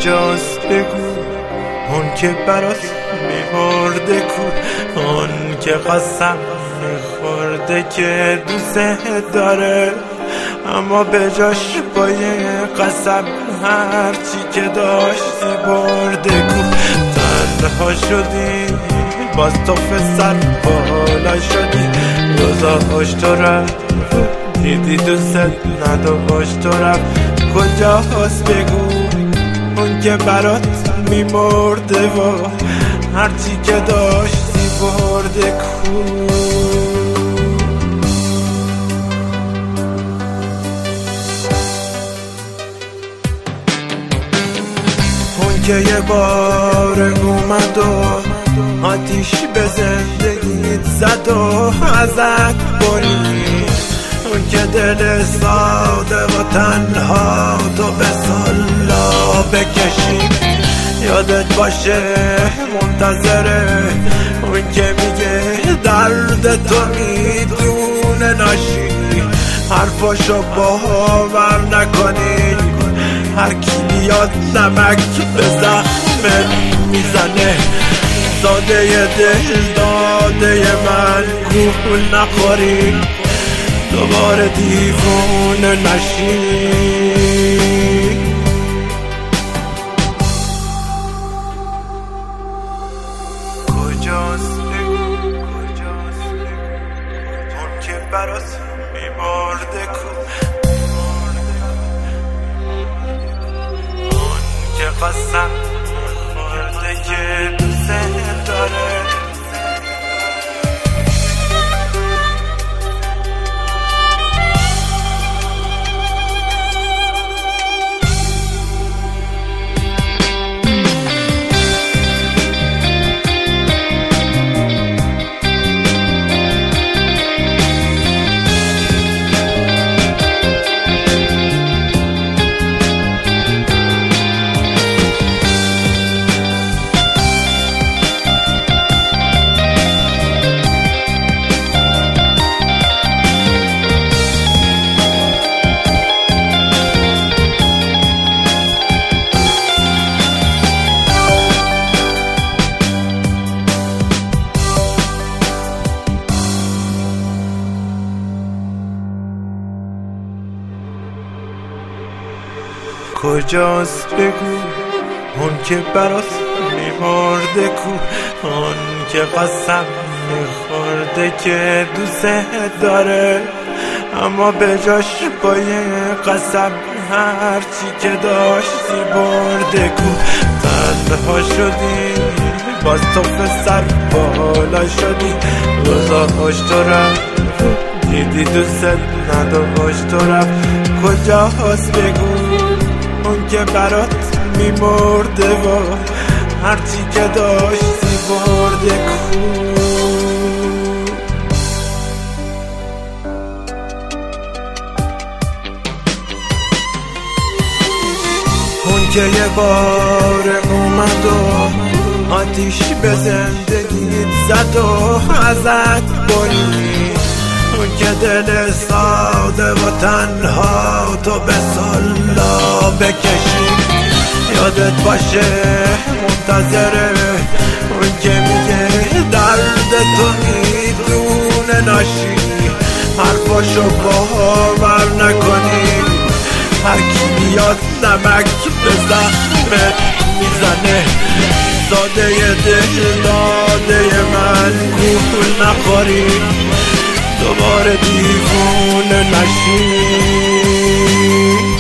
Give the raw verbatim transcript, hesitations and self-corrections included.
کجاست بگو اون که برات میمرده کو، اون که قسم میخورده که دوست داره اما به جاش با یه قسم هرچی که داشتی برده کو. تنها شدی باز تو سر بالا شدی، گذاشت تو رفت دیدی دوست نداشت تو رفت. کجاست بگو اون که برات میمرده و هرچی که داشتی برده کو. اون که یه بار اومد و آتیش به زندگیت زد و ازت برید، اون که دل ساده و تنها تو به سلا بکشی. یادت باشه منتظره اون که میگه درد تو میدونه ناشی، حرفاشو باور نکنی. هر کی بیاد نمک به زخمت میزنه، ساده دل داده من گول نخوری، دوباره دیوونه نشی. کجاست بگو اون که برات میمرده کو، اون که قسم خورده که دوست داره. کجاست بگو اون که برات میمرده کو، اون که قسم میخورده که دوست داره اما به جاش با یه قسم هرچی که داشتی برده کو. تنها شدی باز تو سر بالا شدی، گذاشت تو رفت دیدی دوست نداشت تو رفت. کجاست بگو اون که برات میمرده و هرچی که داشتی برده کو. اون که یه بار اومد و آتیش به زندگیت زد و ازت برید، اون که دل ساده و تنها تو به سلا بکشی. یادت باشه منتظره اون که میگه درد تو میدونه ناشی، حرفاشو باور نکنی. هر کی بیاد نمک به زخمت میزنه، ساده دل داده من گول نخوری، دوباره دیوونه نشی.